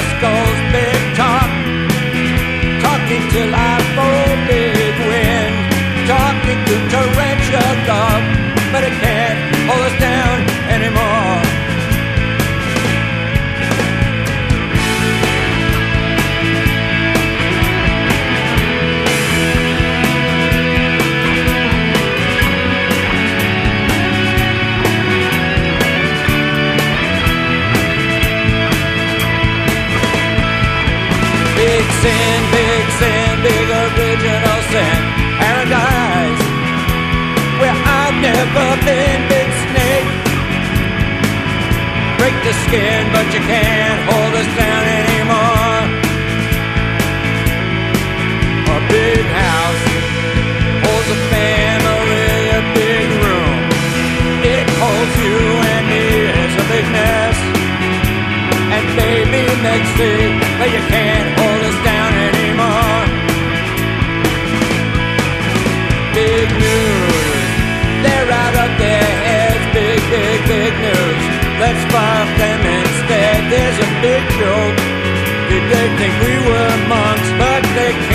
skulls, big talk, talking till I fall, big wind, talking to torrential love, but it can't hold us down anymore. Big sin, big original sin. Paradise, where I've never been, big snake. Break the skin, but you can't hold us down anymore. A big house holds a family, a big room. It holds you and me, it's a big mess. And baby, let's see, but you can't hold us down anymore. Big news, they're out of their heads. Big, big, big news. Let's fuck them instead. There's a big joke. Did they think we were monks? But they can't.